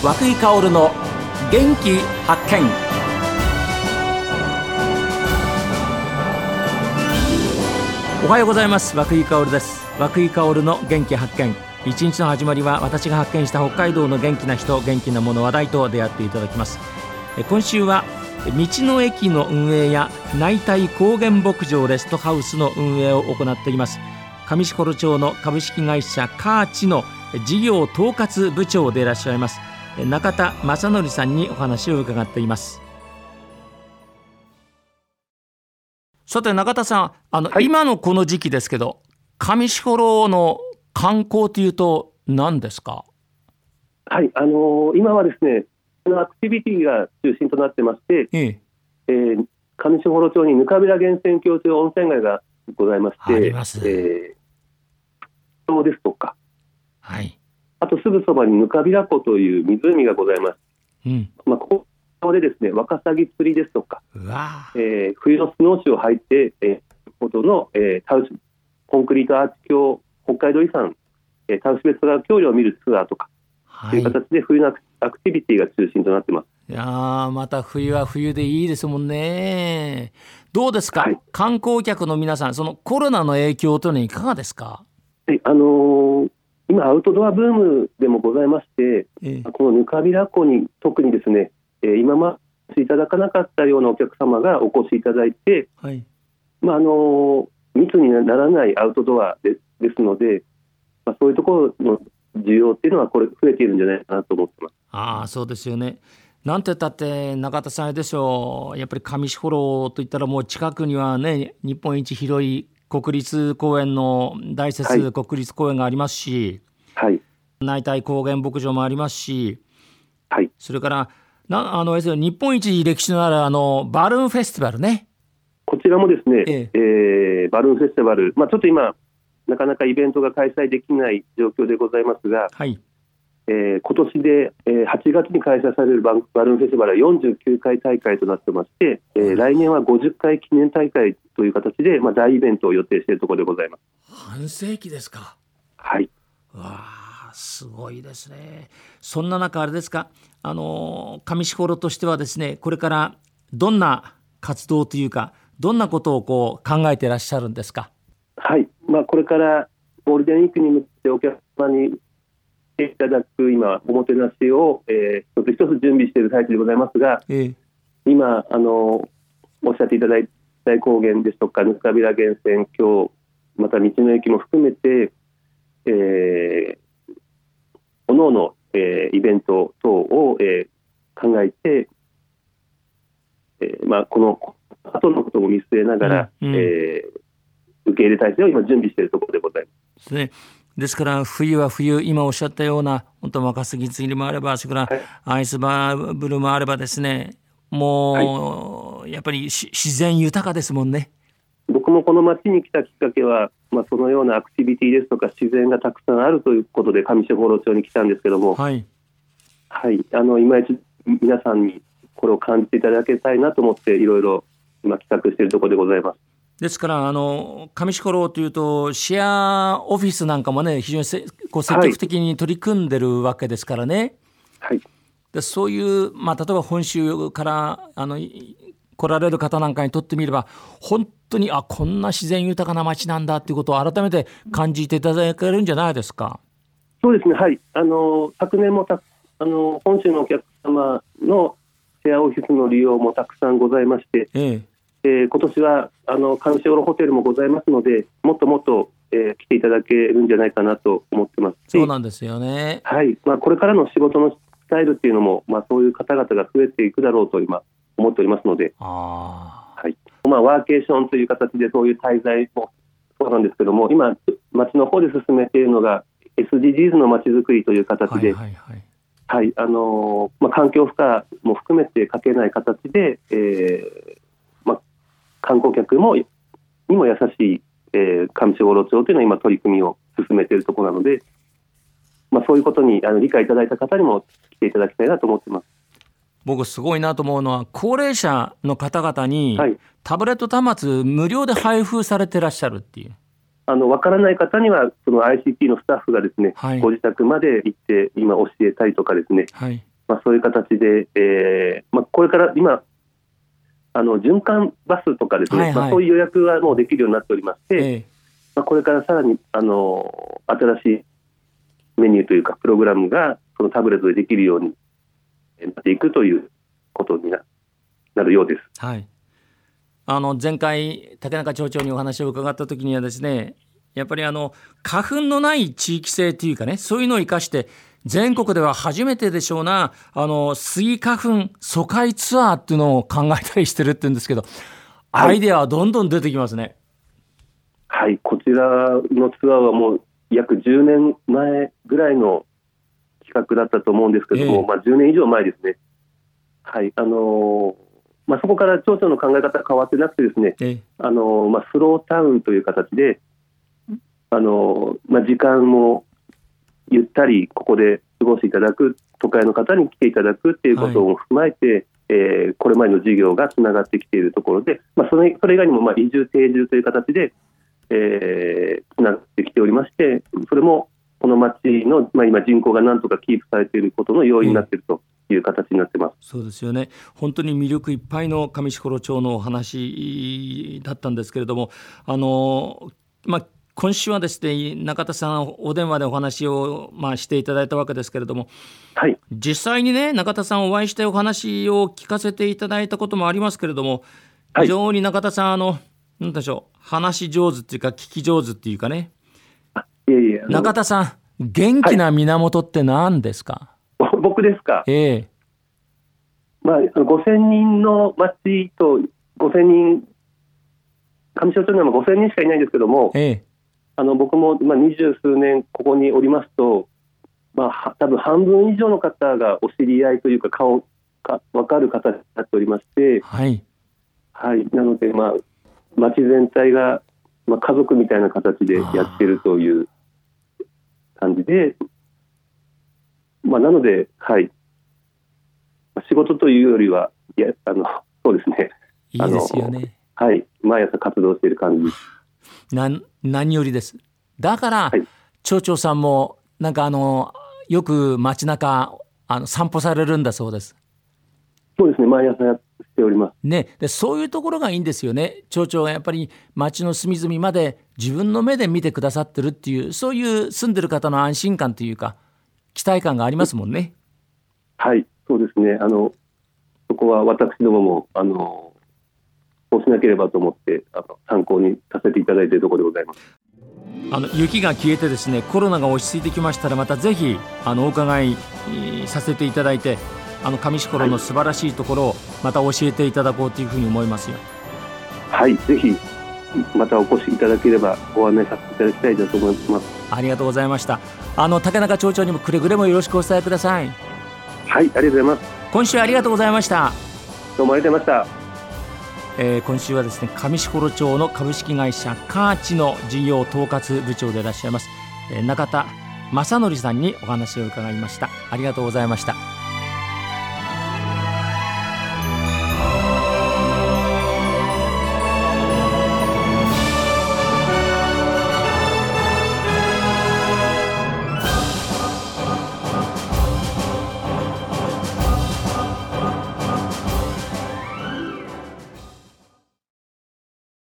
井香の元気発見。おはようございます。涌井香です。涌井香の元気発見。一日の始まりは私が発見した北海道の元気な人、元気なもの、話題と出会っていただきます。今週は道の駅の運営や内帯高原牧場レストハウスの運営を行っています上士幌町の株式会社カーチの事業統括部長でいらっしゃいます中田正則さんにお話を伺っています。さて中田さん、はい、今のこの時期ですけど、上士幌の観光というと何ですか？ はい、今はですね、アクティビティが中心となってまして、上士幌町にぬかびら源泉郷という温泉街がございまして、 あります。 そうですとか、 はい、 あとすぐそばにぬかびら湖という湖がございます。ここでですね、ワカサギ釣りですとか、冬のスノーシューを履いて、ほどの、タウシコンクリートアーチ橋北海道遺産、タウシ別川橋梁を見るツアーとか、という形で冬のアクティビティが中心となっています。 いやまた冬は冬でいいですもんね。どうですか、はい、観光客の皆さん、そのコロナの影響というのはいかがですか？ 今アウトドアブームでもございまして、このぬかびら湖に特にですね、今までいただかなかったようなお客様がお越しいただいて、はい、密にならないアウトドアですので、そういうところの需要っていうのはこれ増えているんじゃないかなと思ってます。 そうですよね。なんて言ったって中田さんでしょう、やっぱり上士幌といったらもう近くにはね、日本一広い国立公園の大雪国立公園がありますし、はい、内帯高原牧場もありますし、はい、それから日本一歴史のあるバルーンフェスティバルね、 こちらもですね、バルーンフェスティバル、ちょっと今なかなかイベントが開催できない状況でございますが、はい、今年で8月に開催されるバルーンフェスティバルは49回大会となってまして、来年は50回記念大会という形で、大イベントを予定しているところでございます。 半世紀ですか？ はい。 すごいですね。そんな中あれですか、上士幌としてはですね、これからどんな活動というか、どんなことを考えていらっしゃるんですか？ はい、これからゴールデンウィークに向けてお客様に来ていただく今おもてなしを、一つ一つ準備している最中でございますが、今おっしゃっていただいた大高原ですとかぬかびら源泉郷、また道の駅も含めて、おのおの、イベント等を、考えて、この後のことも見据えながら、受け入れ体制を今準備しているところでございます。 ですから冬は冬、今おっしゃったような本当ワカサギ釣りもあれば、それからアイスバブルもあればですね、もう、やっぱり自然豊かですもんね。 僕もこの町に来たきっかけは、そのようなアクティビティですとか自然がたくさんあるということで上士幌町に来たんですけども、はい、今一度皆さんにこれを感じていただきたいなと思っていろいろ今企画しているところでございます。 ですから上士幌というとシェアオフィスなんかもね、非常に積極的に取り組んでるわけですからね、はい、でそういう、例えば本州から来られる方なんかにとってみれば、本当にこんな自然豊かな街なんだということを改めて感じていただけるんじゃないですか？ そうですね、はい、昨年も本州のお客様のシェアオフィスの利用もたくさんございまして、今年は上士幌ホテルもございますので、もっともっと、来ていただけるんじゃないかなと思ってますし、 そうなんですよね、 はい、これからの仕事のスタイルっていうのも、そういう方々が増えていくだろうと今思っておりますので、ワーケーションという形でそういう滞在もそうなんですけども、今町の方で進めているのが SDGs の町づくりという形で、環境負荷も含めてかけない形で、観光客にも優しい、上士幌町というのは今取り組みを進めているところなので、そういうことに理解いただいた方にも来ていただきたいなと思っています。 僕すごいなと思うのは、高齢者の方々にタブレット端末無料で配布されてらっしゃるっていう、 わからない方にはその ICT のスタッフがですね、ご自宅まで行って今教えたりとかですね、 そういう形で、これから今循環バスとかですね、そういう予約はもうできるようになっておりまして、これからさらに新しいメニューというかプログラムがそのタブレットでできるようになっていくということになるようです。 はい、前回竹中町長にお話を伺った時にはですね、やっぱり花粉のない地域性というかね、そういうのを生かして全国では初めてでしょうな、スギ花粉疎開ツアーっていうのを考えたりしてるって言うんですけど、アイデアはどんどん出てきますね。 はい、こちらのツアーはもう約10年前ぐらいの企画だったと思うんですけども、10年以上前ですね。はい、そこから町長の考え方は変わってなくてですね、スロータウンという形で時間もゆったりここで過ごしていただく、都会の方に来ていただくっていうことを踏まえて、これまでの事業がつながってきているところで、それ以外にも移住定住という形でつながってきておりまして、それもこの町の、今人口がなんとかキープされていることの要因になっているという形になってます。 そうですよね。本当に魅力いっぱいの上士幌町のお話だったんですけれども、今週はですね、中田さんお電話でお話をしていただいたわけですけれども、はい、実際にね、中田さんお会いしてお話を聞かせていただいたこともありますけれども、非常に中田さんなんでしょう、話し上手っていうか聞き上手っていうかね、中田さん元気な源って何ですか？ 僕ですか。5000人の町と5000人、上士幌町には5000人しかいないんですけども、僕も20数年ここにおりますと、多分半分以上の方がお知り合いというか顔が分かる方になっておりまして、なので町全体が家族みたいな形でやってるという感じで、なので、仕事というよりはそうですね、 いいですよね。 毎朝活動している感じです。 何よりです。だから、町長さんもなんかよく街中散歩されるんだそうです。 そうですね、毎朝やっておりますね。でそういうところがいいんですよね。町長がやっぱり街の隅々まで自分の目で見てくださってるっていう、そういう住んでる方の安心感というか期待感がありますもんね。 そうですね。そこは私どももそうしなければと思って参考にさせていただいているところでございます。 雪が消えてですね、コロナが落ち着いてきましたら、またぜひお伺いさせていただいて、上士幌の素晴らしいところをまた教えていただこうというふうに思いますよ。 ぜひまたお越しいただければご案内させていただきたいと思います。 ありがとうございました。竹中町長にもくれぐれもよろしくお伝えください。 ありがとうございます。 今週ありがとうございました。 どうもありがとうございました。 今週はですね、上士幌町の株式会社カーチの事業統括部長でいらっしゃいます、中田正則さんにお話を伺いました。ありがとうございました。